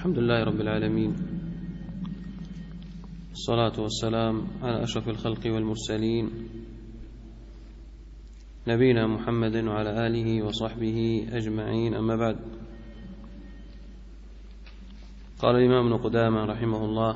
الحمد لله رب العالمين، الصلاة والسلام على أشرف الخلق والمرسلين، نبينا محمد وعلى آله وصحبه أجمعين، أما بعد. قال الإمام ابن قدامة رحمه الله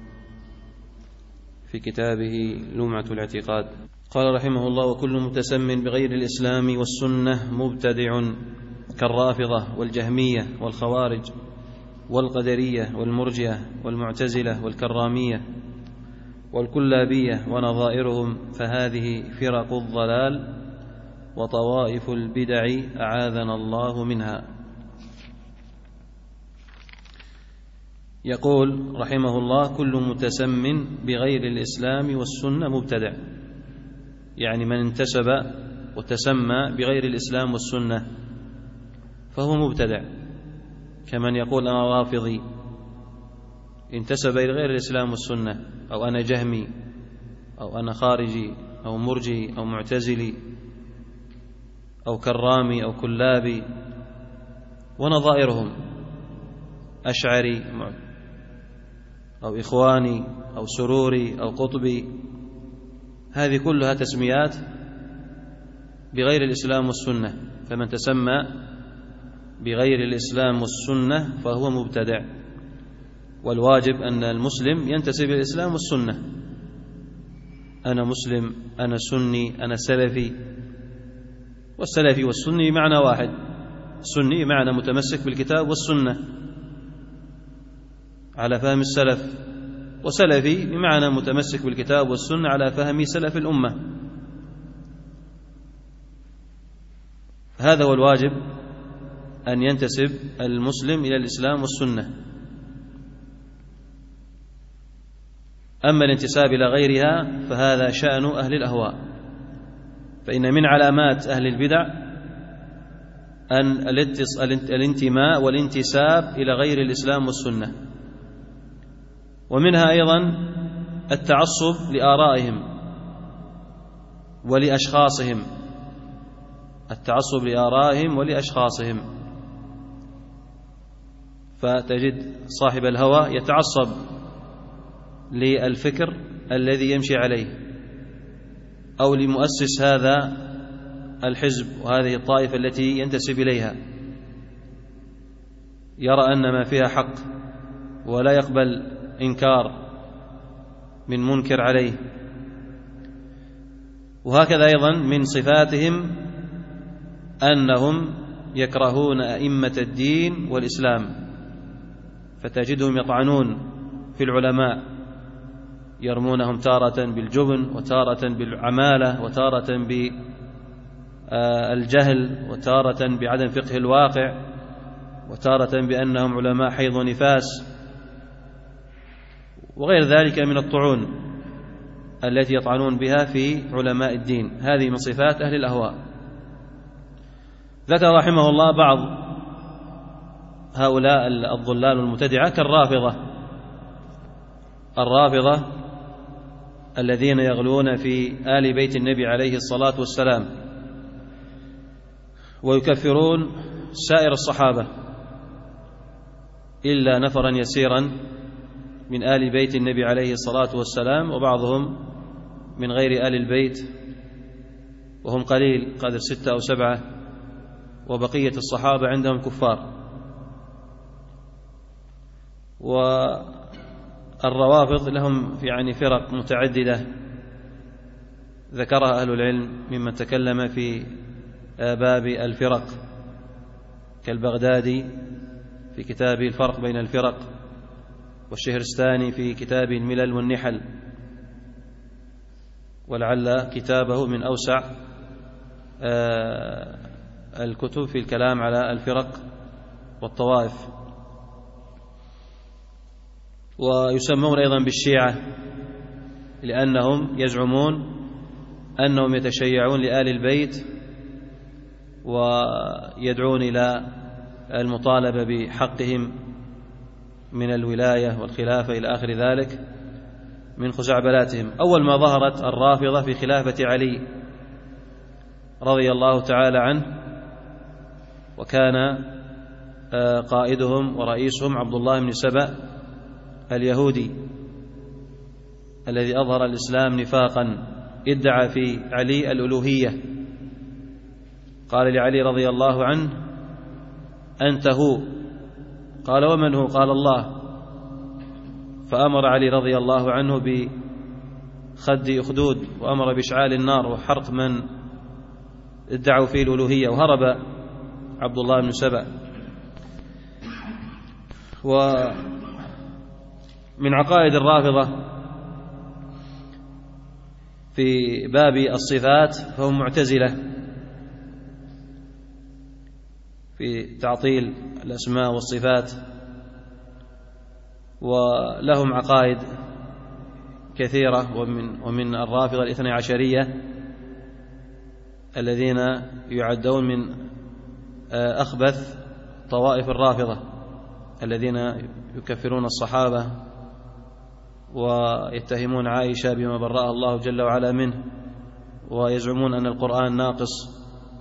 في كتابه لمعة الاعتقاد، قال رحمه الله: وكل متسم بغير الإسلام والسنة مبتدع، كالرافضة والجهمية والخوارج والقدرية والمرجئة والمعتزلة والكرامية والكلابية ونظائرهم، فهذه فرق الضلال وطوائف البدع أعاذنا الله منها. يقول رحمه الله: كل متسم بغير الإسلام والسنة مبتدع، يعني من انتسب وتسمى بغير الإسلام والسنة فهو مبتدع، كمن يقول أنا رافضي انتسب إلى غير الإسلام والسنة، أو أنا جهمي، أو أنا خارجي، أو مرجئي، أو معتزلي، أو كرامي، أو كلابي، ونظائرهم، أشعري، أو إخواني، أو سروري، أو قطبي. هذه كلها تسميات بغير الإسلام والسنة، فمن تسمى بغير الإسلام والسنة فهو مبتدع. والواجب أن المسلم ينتسب إلى الإسلام والسنة، أنا مسلم، أنا سني، أنا سلفي. والسلفي والسني معنى واحد، سني معنى متمسك بالكتاب والسنة على فهم السلف، وسلفي بمعنى متمسك بالكتاب والسنة على فهم سلف الأمة. هذا هو الواجب، أن ينتسب المسلم إلى الإسلام والسنة. أما الانتساب إلى غيرها فهذا شأن أهل الأهواء، فإن من علامات أهل البدع أن الانتماء والانتساب إلى غير الإسلام والسنة، ومنها أيضا التعصب لآرائهم ولأشخاصهم، التعصب لآرائهم ولأشخاصهم. فتجد صاحب الهوى يتعصب للفكر الذي يمشي عليه، أو لمؤسس هذا الحزب وهذه الطائفة التي ينتسب إليها، يرى أن ما فيها حق ولا يقبل إنكار من منكر عليه. وهكذا أيضا من صفاتهم أنهم يكرهون أئمة الدين والإسلام، فتجدهم يطعنون في العلماء، يرمونهم تارة بالجبن، وتارة بالعمالة، وتارة بالجهل، وتارة بعدم فقه الواقع، وتارة بأنهم علماء حيض ونفاس، وغير ذلك من الطعون التي يطعنون بها في علماء الدين. هذه من صفات أهل الأهواء. ذكر رحمه الله بعض هؤلاء الضلال المبتدعة كالرافضة، الرافضة الذين يغلون في آل بيت النبي عليه الصلاة والسلام، ويكفرون سائر الصحابة إلا نفرا يسيرا من آل بيت النبي عليه الصلاة والسلام، وبعضهم من غير آل البيت وهم قليل، قدر 6 أو 7، وبقية الصحابة عندهم كفار. والروافض لهم يعني فرق متعددة ذكرها أهل العلم ممن تكلم في باب الفرق، كالبغدادي في كتابه الفرق بين الفرق، والشهرستاني في كتابه الملل والنحل، ولعل كتابه من أوسع الكتب في الكلام على الفرق والطوائف. ويسمون أيضا بالشيعة لأنهم يزعمون أنهم يتشيعون لآل البيت ويدعون إلى المطالبة بحقهم من الولاية والخلافة إلى آخر ذلك من خزعبلاتهم. أول ما ظهرت الرافضة في خلافة علي رضي الله تعالى عنه، وكان قائدهم ورئيسهم عبد الله بن سبأ اليهودي الذي أظهر الإسلام نفاقا، ادعى في علي الألوهية، قال لعلي رضي الله عنه: أنت هو. قال: ومن هو؟ قال: الله. فأمر علي رضي الله عنه بخد أخدود، وأمر بإشعال النار وحرق من ادعوا فيه الألوهية، وهرب عبد الله بن سبأ. ومن عقائد الرافضة في باب الصفات فهم معتزلة في تعطيل الأسماء والصفات، ولهم عقائد كثيرة. ومن الرافضة الاثني عشرية الذين يعدون من أخبث طوائف الرافضة، الذين يكفرون الصحابة ويتهمون عائشة بما برأها الله جل وعلا منه، ويزعمون أن القرآن ناقص،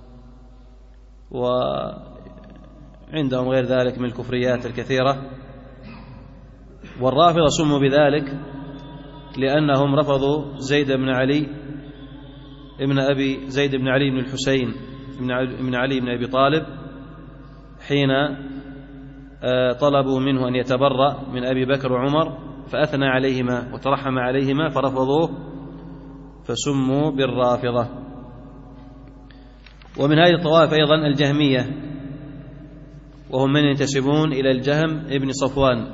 وعندهم غير ذلك من الكفريات الكثيرة. والرافضة سموا بذلك لأنهم رفضوا زيد بن علي ابن بن الحسين ابن علي بن أبي طالب حين طلبوا منه أن يتبرأ من أبي بكر وعمر، فأثنى عليهما وترحم عليهما فرفضوه، فسموا بالرافضة. ومن هذه الطوائف أيضا الجهمية، وهم من ينتسبون إلى الجهم ابن صفوان،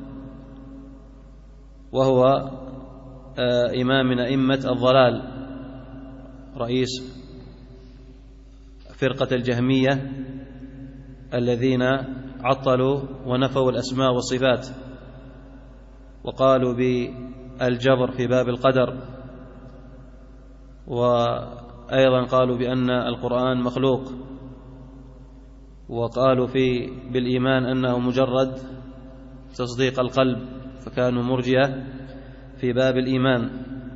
وهو إمام من أئمة الضلال، رئيس فرقة الجهمية الذين عطلوا ونفوا الأسماء والصفات، وقالوا بالجبر في باب القدر، وأيضا قالوا بأن القرآن مخلوق، وقالوا بالإيمان أنه مجرد تصديق القلب، فكانوا مرجئة في باب الإيمان.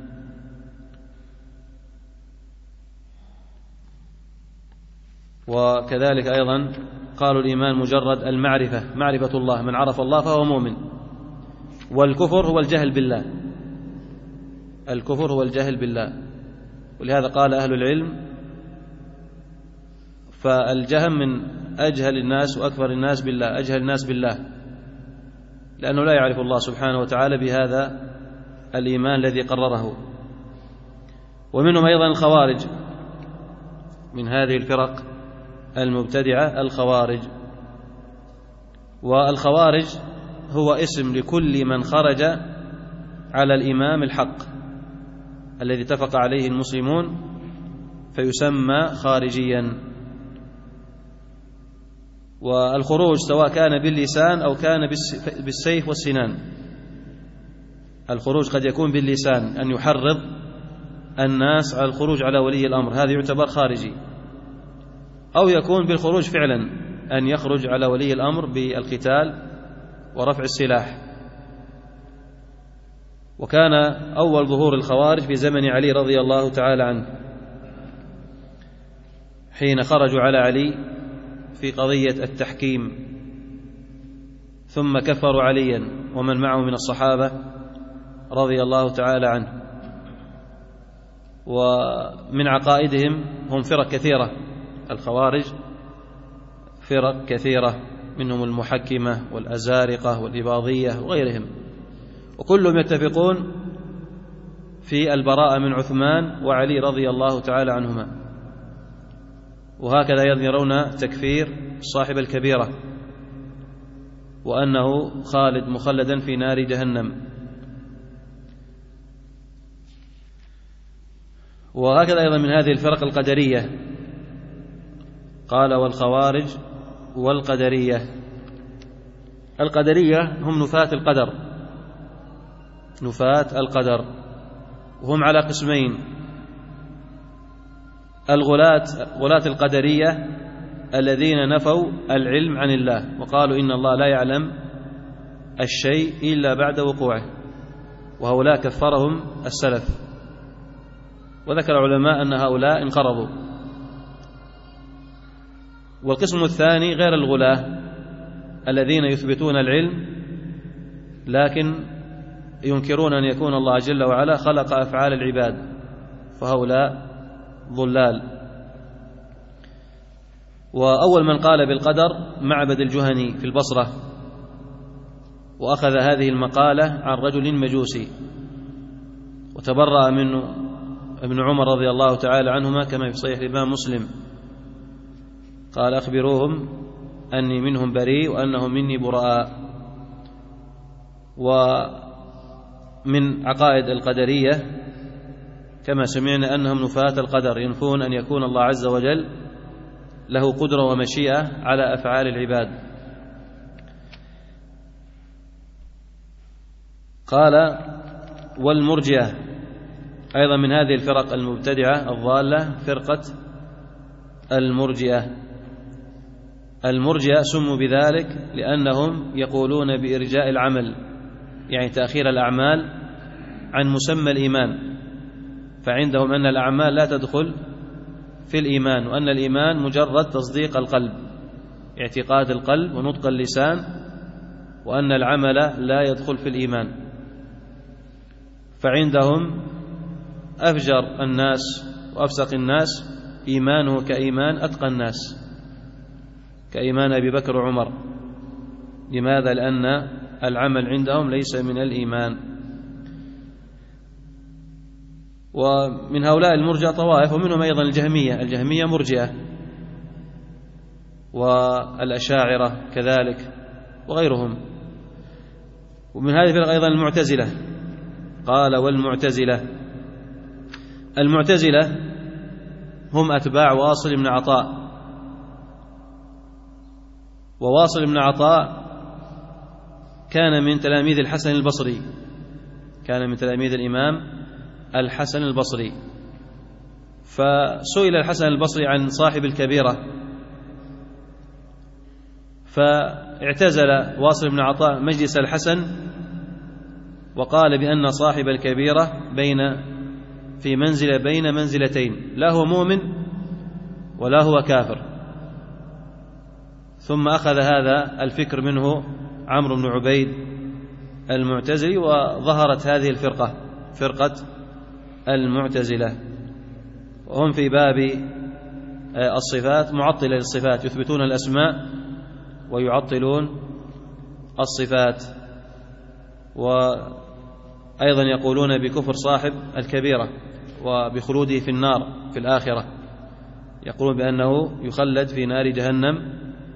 وكذلك أيضا قالوا الإيمان مجرد المعرفة، معرفة الله، من عرف الله فهو مؤمن. والكفر هو الجهل بالله، الكفر هو الجهل بالله. ولهذا قال أهل العلم: فالجهم من أجهل الناس وأكثر الناس بالله، أجهل الناس بالله، لأنه لا يعرف الله سبحانه وتعالى بهذا الإيمان الذي قرره. ومنهم أيضا الخوارج، من هذه الفرق المبتدعة الخوارج. والخوارج هو اسم لكل من خرج على الإمام الحق الذي اتفق عليه المسلمون، فيسمى خارجيا. والخروج سواء كان باللسان أو كان بالسيف والسنان. الخروج قد يكون باللسان، أن يحرض الناس على الخروج على ولي الأمر، هذا يعتبر خارجي. أو يكون بالخروج فعلا، أن يخرج على ولي الأمر بالقتال ورفع السلاح. وكان أول ظهور الخوارج في زمن علي رضي الله تعالى عنه، حين خرجوا على علي في قضية التحكيم، ثم كفروا عليا ومن معه من الصحابة رضي الله تعالى عنه. ومن عقائدهم هم فرق كثيرة، الخوارج فرق كثيرة، منهم المحكمة والأزارقة والإباضية وغيرهم، وكلهم يتفقون في البراءة من عثمان وعلي رضي الله تعالى عنهما. وهكذا يرون تكفير صاحب الكبيرة، وأنه خالد مخلدا في نار جهنم. وهكذا أيضا من هذه الفرق القدرية، قال: والخوارج والقدرية. القدرية هم نفاة القدر، نفاة القدر، وهم على قسمين: غلاة القدرية الذين نفوا العلم عن الله، وقالوا إن الله لا يعلم الشيء إلا بعد وقوعه، وهؤلاء كفرهم السلف. وذكر العلماء أن هؤلاء انقرضوا. والقسم الثاني غير الغلاة، الذين يثبتون العلم لكن ينكرون أن يكون الله جل وعلا خلق أفعال العباد، فهؤلاء ضلال. وأول من قال بالقدر معبد الجهني في البصرة، وأخذ هذه المقالة عن رجل مجوسي، وتبرأ منه ابن عمر رضي الله تعالى عنهما كما في صحيح الإمام مسلم، قال: أخبروهم أني منهم بريء وأنهم مني براء. ومن عقائد القدرية كما سمعنا أنهم نفاة القدر، ينفون أن يكون الله عز وجل له قدرة ومشيئة على أفعال العباد. قال: والمرجئة أيضا من هذه الفرق المبتدعة الضالة فرقة المرجئة. المرجئة سموا بذلك لأنهم يقولون بإرجاء العمل، يعني تأخير الأعمال عن مسمى الإيمان، فعندهم أن الأعمال لا تدخل في الإيمان، وأن الإيمان مجرد تصديق القلب، اعتقاد القلب ونطق اللسان، وأن العمل لا يدخل في الإيمان. فعندهم أفجر الناس وأفسق الناس إيمانه كإيمان أتقى الناس، كإيمان أبي بكر وعمر. لماذا؟ لأن العمل عندهم ليس من الإيمان. ومن هؤلاء المرجئة طوائف، ومنهم أيضا الجهمية مرجئة، والأشاعرة كذلك وغيرهم. ومن هذه الفرق أيضا المعتزلة. قال: المعتزلة هم أتباع واصل بن عطاء، وواصل بن عطاء كان من تلاميذ الحسن البصري، كان من تلاميذ الإمام الحسن البصري. فسئل الحسن البصري عن صاحب الكبيرة، فاعتزل واصل بن عطاء مجلس الحسن وقال بأن صاحب الكبيرة في منزلة بين منزلتين، لا هو مؤمن ولا هو كافر. ثم أخذ هذا الفكر منه عمرو بن عبيد المعتزلي، وظهرت هذه الفرقة، فرقة المعتزلة، وهم في باب الصفات معطلة للصفات، يثبتون الأسماء ويعطلون الصفات. وأيضا يقولون بكفر صاحب الكبيرة وبخلوده في النار في الآخرة، يقولون بأنه يخلد في نار جهنم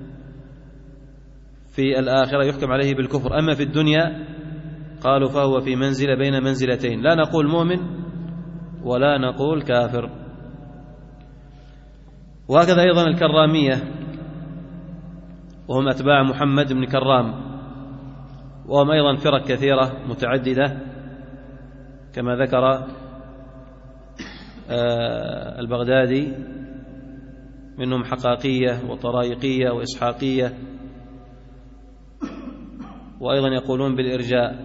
في الآخرة، يحكم عليه بالكفر. أما في الدنيا قالوا فهو في منزلة بين منزلتين، لا نقول مؤمن ولا نقول كافر. وهكذا أيضا الكرامية، وهم أتباع محمد بن كرام، وهم أيضا فرق كثيرة متعددة كما ذكر البغدادي، منهم حقاقية وطرائقية وإسحاقية، وأيضا يقولون بالإرجاء.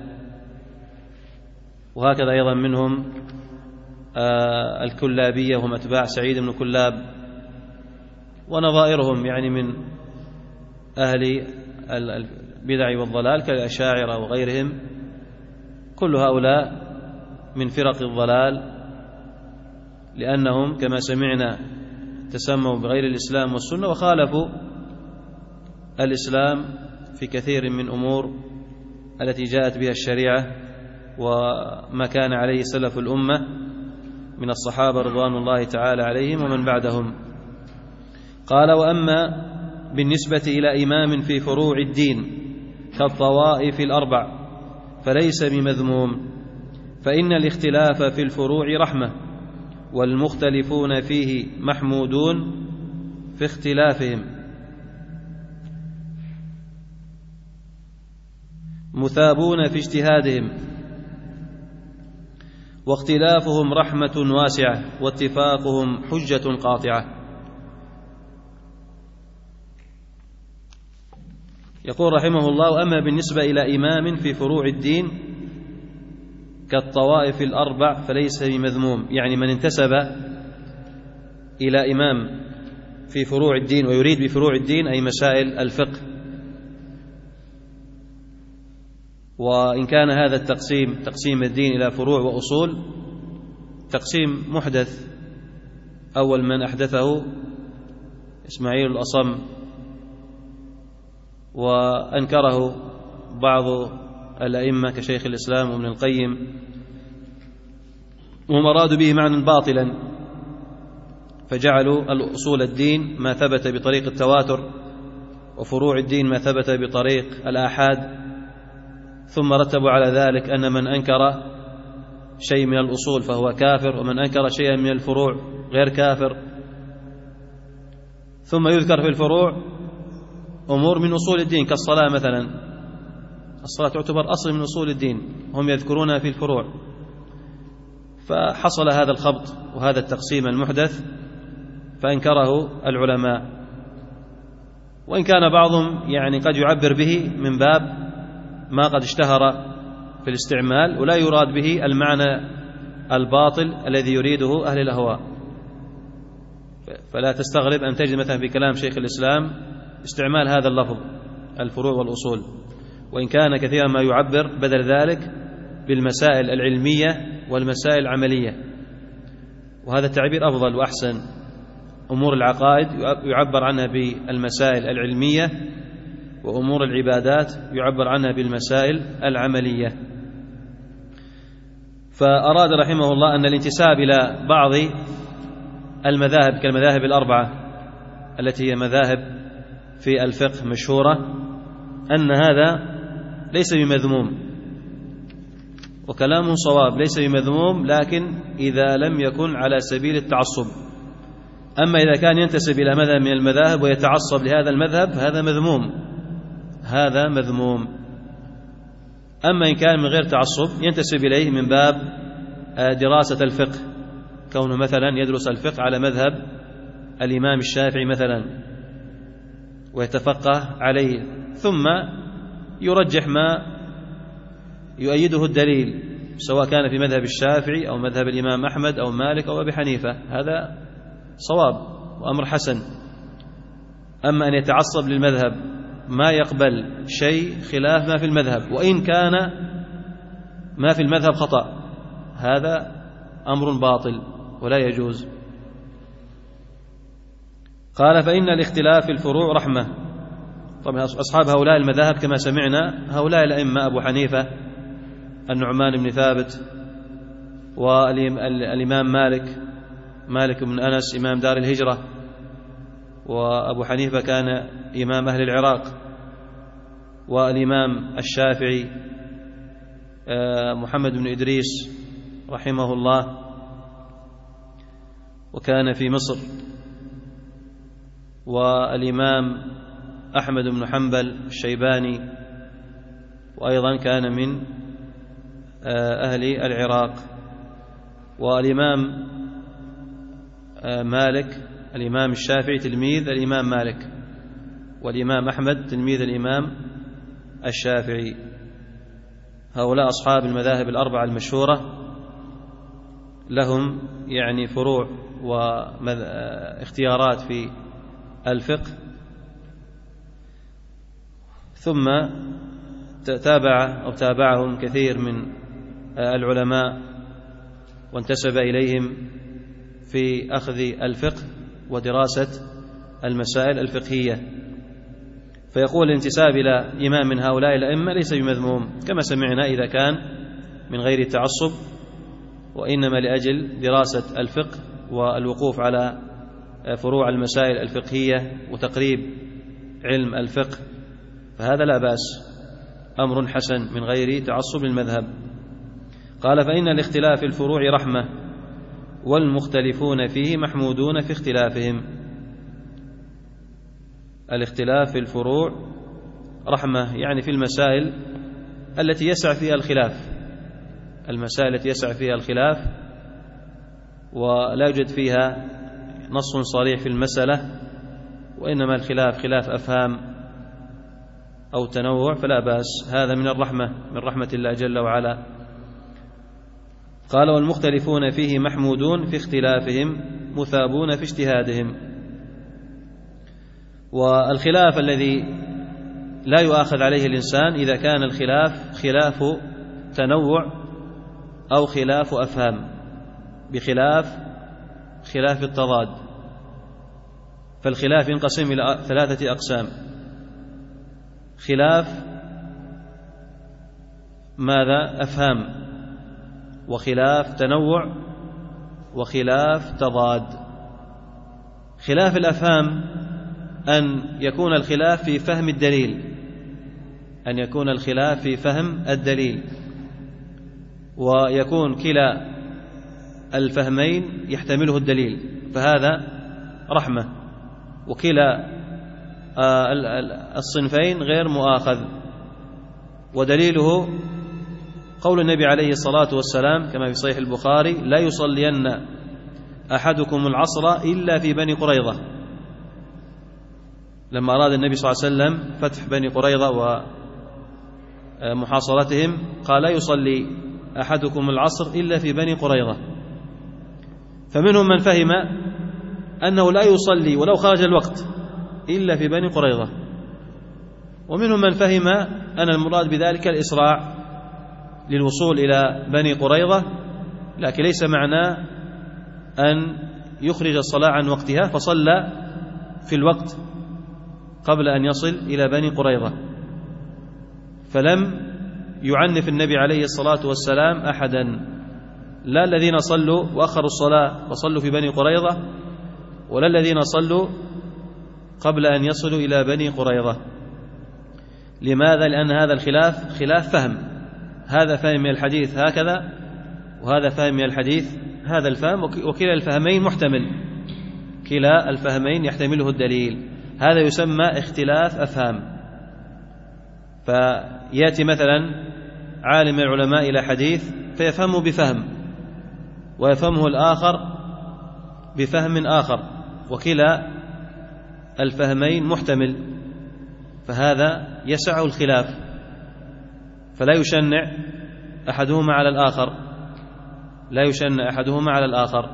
وهكذا أيضا منهم الكلابية، وهم أتباع سعيد بن كلاب، ونظائرهم يعني من أهل البدع والضلال كالأشاعرة وغيرهم. كل هؤلاء من فرق الضلال، لأنهم كما سمعنا تسموا بغير الإسلام والسنة، وخالفوا الإسلام في كثير من أمور التي جاءت بها الشريعة وما كان عليه سلف الأمة من الصحابة رضوان الله تعالى عليهم ومن بعدهم. قال: وأما بالنسبة إلى إمام في فروع الدين كالطوائف الأربع فليس بمذموم، فإن الاختلاف في الفروع رحمة، والمختلفون فيه محمودون في اختلافهم، مثابون في اجتهادهم، واختلافهم رحمة واسعة، واتفاقهم حجة قاطعة. يقول رحمه الله: أما بالنسبة إلى إمام في فروع الدين كالطوائف الأربع فليس بمذموم، يعني من انتسب إلى إمام في فروع الدين، ويريد بفروع الدين أي مسائل الفقه، وإن كان هذا التقسيم تقسيم الدين إلى فروع وأصول تقسيم محدث، أول من أحدثه إسماعيل الأصم، وأنكره بعض الأئمة كشيخ الإسلام وابن القيم، وهم أرادوا به معنى باطلا، فجعلوا الأصول الدين ما ثبت بطريق التواتر، وفروع الدين ما ثبت بطريق الآحاد، ثم رتبوا على ذلك أن من أنكر شيء من الأصول فهو كافر، ومن أنكر شيئا من الفروع غير كافر. ثم يذكر في الفروع أمور من أصول الدين كالصلاة مثلا، الصلاة تعتبر أصل من أصول الدين، هم يذكرونها في الفروع، فحصل هذا الخبط وهذا التقسيم المحدث فأنكره العلماء. وإن كان بعضهم يعني قد يعبر به من باب ما قد اشتهر في الاستعمال، ولا يراد به المعنى الباطل الذي يريده أهل الأهواء. فلا تستغرب أن تجد مثلا في كلام شيخ الإسلام استعمال هذا اللفظ الفروع والأصول، وإن كان كثيرا ما يعبر بدل ذلك بالمسائل العلمية والمسائل العملية، وهذا التعبير أفضل وأحسن. أمور العقائد يعبر عنها بالمسائل العلمية، وأمور العبادات يعبر عنها بالمسائل العملية. فأراد رحمه الله أن الانتساب إلى بعض المذاهب كالمذاهب الأربعة التي هي مذاهب في الفقه مشهورة، أن هذا ليس بمذموم، وكلامه صواب، ليس بمذموم، لكن إذا لم يكن على سبيل التعصب. أما إذا كان ينتسب إلى مذهب من المذاهب ويتعصب لهذا المذهب هذا مذموم، هذا مذموم. أما إن كان من غير تعصب ينتسب إليه من باب دراسة الفقه، كونه مثلا يدرس الفقه على مذهب الإمام الشافعي مثلا ويتفقه عليه، ثم يرجح ما يؤيده الدليل، سواء كان في مذهب الشافعي أو مذهب الإمام أحمد أو مالك أو أبي حنيفة، هذا صواب وأمر حسن. أما أن يتعصب للمذهب ما يقبل شيء خلاف ما في المذهب، وإن كان ما في المذهب خطأ، هذا أمر باطل ولا يجوز. قال: فإن الاختلاف في الفروع رحمة. طبعا أصحاب هؤلاء المذاهب كما سمعنا هؤلاء الأئمة: أبو حنيفة، النعمان بن ثابت، والإمام مالك بن أنس إمام دار الهجرة، وأبو حنيفة كان إمام أهل العراق، والإمام الشافعي محمد بن إدريس رحمه الله وكان في مصر، والإمام أحمد بن حنبل الشيباني وأيضا كان من أهل العراق، والإمام مالك الإمام الشافعي تلميذ الإمام مالك، والإمام أحمد تلميذ الإمام الشافعي. هؤلاء أصحاب المذاهب الأربعة المشهورة لهم يعني فروع واختيارات في الفقه. ثم تابعهم كثير من العلماء وانتسب إليهم في أخذ الفقه ودراسة المسائل الفقهية. فيقول الانتساب إلى إمام من هؤلاء الأئمة ليس بمذموم كما سمعنا إذا كان من غير تعصب، وإنما لأجل دراسة الفقه والوقوف على فروع المسائل الفقهية وتقريب علم الفقه، فهذا لا بأس، أمر حسن من غير تعصب للمذهب. قال: فإن الاختلاف في الفروع رحمة، والمختلفون فيه محمودون في اختلافهم. الاختلاف في الفروع رحمة، يعني في المسائل التي يسع فيها الخلاف، المسائل التي يسع فيها الخلاف ولا يوجد فيها نص صريح في المسألة، وإنما الخلاف خلاف أفهام أو تنوع، فلا بأس، هذا من الرحمة، من رحمة الله جل وعلا. قال: والمختلفون فيه محمودون في اختلافهم مثابون في اجتهادهم. والخلاف الذي لا يؤاخذ عليه الإنسان إذا كان الخلاف خلاف تنوع أو خلاف أفهام، خلاف التضاد. فالخلاف ينقسم إلى 3 أقسام: خلاف أفهام، وخلاف تنوع، وخلاف تضاد. خلاف الأفهام أن يكون الخلاف في فهم الدليل، ويكون كلا الفهمين يحتمله الدليل، فهذا رحمة، وكلا الصنفين غير مؤاخذ. ودليله قول النبي عليه الصلاة والسلام كما في صحيح البخاري: لا يصلين أحدكم العصر إلا في بني قريظة. لما أراد النبي صلى الله عليه وسلم فتح بني قريظة ومحاصرتهم قال: لا يصلي أحدكم العصر إلا في بني قريظة. فمنهم من فهم أنه لا يصلي ولو خرج الوقت إلا في بني قريظة، ومنهم من فهم أن المراد بذلك الإسراع للوصول إلى بني قريظة، لكن ليس معناه أن يخرج الصلاة عن وقتها، فصلى في الوقت قبل أن يصل إلى بني قريظة. فلم يعنف النبي عليه الصلاة والسلام أحدا، لا الذين صلوا وأخروا الصلاة وصلوا في بني قريظة، ولا الذين صلوا قبل أن يصلوا إلى بني قريظة. لماذا؟ لأن هذا الخلاف خلاف فهم، هذا فهم من الحديث هكذا، وهذا فهم من الحديث هذا الفهم، وكلا الفهمين محتمل، كلا الفهمين يحتمله الدليل. هذا يسمى اختلاف أفهام. فيأتي مثلا عالم من العلماء إلى حديث فيفهمه بفهم، ويفهمه الآخر بفهم آخر، وكلا الفهمين محتمل، فهذا يسع الخلاف، فلا يشنع أحدهما على الآخر.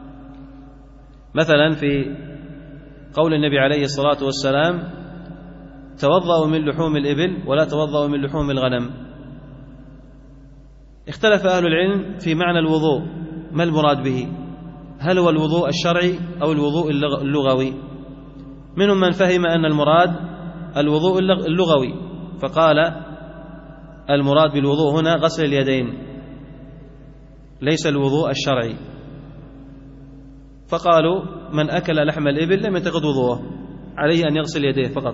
مثلا في قول النبي عليه الصلاة والسلام: توضأوا من لحوم الإبل ولا توضأوا من لحوم الغنم. اختلف أهل العلم في معنى الوضوء، ما المراد به؟ هل هو الوضوء الشرعي أو الوضوء اللغوي؟ منهم من فهم أن المراد الوضوء اللغوي، فقال: المراد بالوضوء هنا غسل اليدين، ليس الوضوء الشرعي. فقالوا: من أكل لحم الإبل لم ينتقض وضوءه، عليه أن يغسل يديه فقط.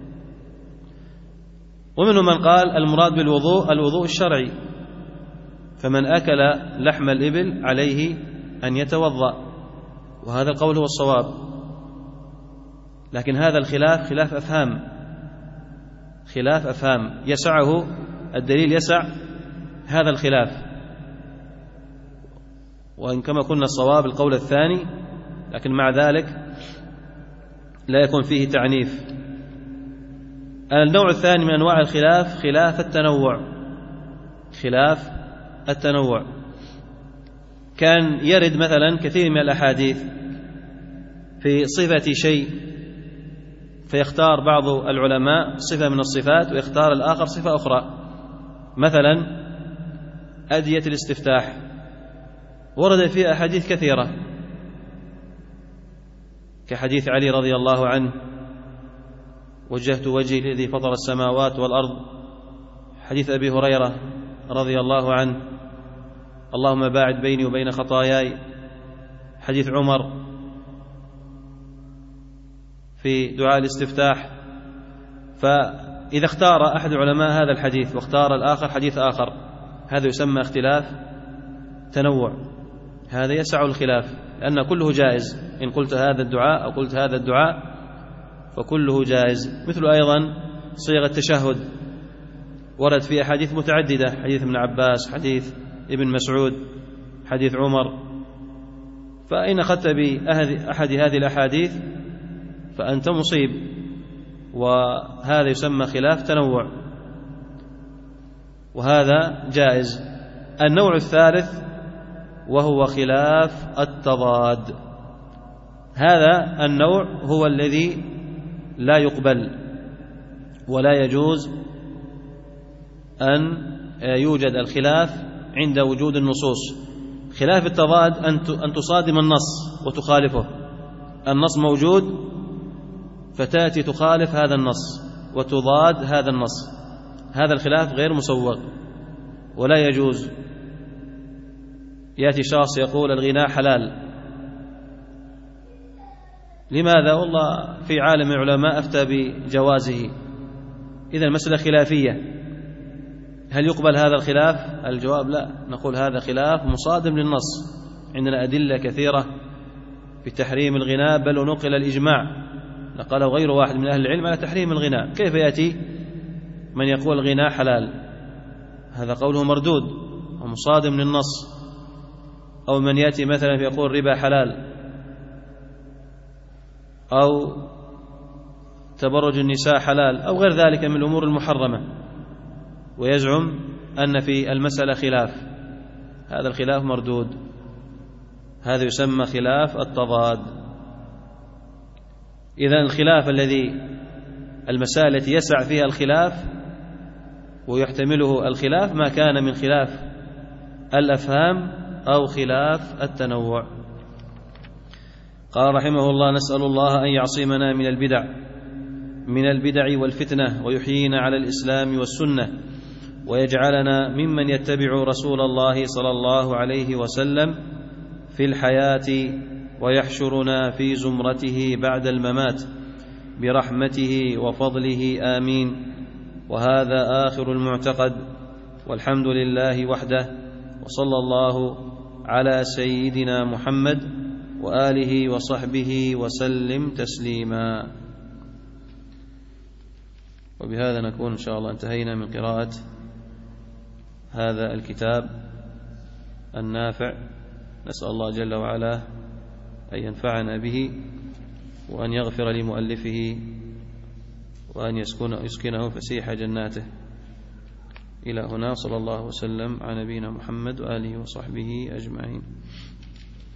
ومنهم من قال: المراد بالوضوء الوضوء الشرعي، فمن أكل لحم الإبل عليه أن يتوضأ، وهذا القول هو الصواب. لكن هذا الخلاف خلاف أفهام يسعه الدليل، يسع هذا الخلاف. وإن كما قلنا الصواب القول الثاني، لكن مع ذلك لا يكون فيه تعنيف. النوع الثاني من أنواع الخلاف خلاف التنوع. كان يرد مثلا كثير من الأحاديث في صفة شيء، فيختار بعض العلماء صفة من الصفات ويختار الآخر صفة أخرى. مثلا أدية الاستفتاح ورد فيها أحاديث كثيرة، كحديث علي رضي الله عنه: وجهت وجهي للذي فطر السماوات والأرض. حديث أبي هريرة رضي الله عنه: اللهم باعد بيني وبين خطاياي. حديث عمر في دعاء الاستفتاح. فإذا اختار أحد العلماء هذا الحديث واختار الآخر حديث آخر، هذا يسمى اختلاف تنوع، هذا يسع الخلاف، لأن كله جائز. إن قلت هذا الدعاء أو قلت هذا الدعاء فكله جائز. مثل أيضا صيغ التشهد ورد في أحاديث متعددة: حديث ابن عباس، حديث ابن مسعود، حديث عمر. فإن أخذت بأحد هذه الأحاديث فأنت مصيب، وهذا يسمى خلاف تنوع، وهذا جائز. النوع الثالث وهو خلاف التضاد. هذا النوع هو الذي لا يقبل، ولا يجوز أن يوجد الخلاف عند وجود النصوص. خلاف التضاد أن تصادم النص وتخالفه، النص موجود فتأتي تخالف هذا النص وتضاد هذا النص، هذا الخلاف غير مسوغ ولا يجوز. يأتي شخص يقول الغناء حلال، لماذا؟ والله في عالم العلماء أفتى بجوازه. إذا المسألة خلافية، هل يقبل هذا الخلاف؟ الجواب لا، نقول هذا خلاف مصادم للنص، عندنا أدلة كثيرة في تحريم الغناء، بل ونقل الإجماع نقله غير واحد من أهل العلم على تحريم الغناء. كيف يأتي من يقول الغناء حلال؟ هذا قوله مردود ومصادم للنص. أو من يأتي مثلا يقول ربا حلال، أو تبرج النساء حلال، أو غير ذلك من الأمور المحرمة، ويزعم أن في المسألة خلاف، هذا الخلاف مردود، هذا يسمى خلاف التضاد. إذن الخلاف المسائل التي يسع فيها الخلاف ويحتمله الخلاف ما كان من خلاف الأفهام أو خلاف التنوع. قال رحمه الله: نسأل الله أن يعصمنا من البدع والفتنة، ويحيينا على الإسلام والسنة، ويجعلنا ممن يتبع رسول الله صلى الله عليه وسلم في الحياة، ويحشرنا في زمرته بعد الممات برحمته وفضله، آمين. وهذا آخر المعتقد، والحمد لله وحده، وصلى الله على سيدنا محمد وآله وصحبه وسلم تسليما. وبهذا نكون إن شاء الله انتهينا من قراءة هذا الكتاب النافع. نسأل الله جل وعلا أن ينفعنا به، وأن يغفر لمؤلفه، وأن يسكنه فسيح جناته. إلى هنا، صلى الله وسلم على نبينا محمد وآله وصحبه أجمعين.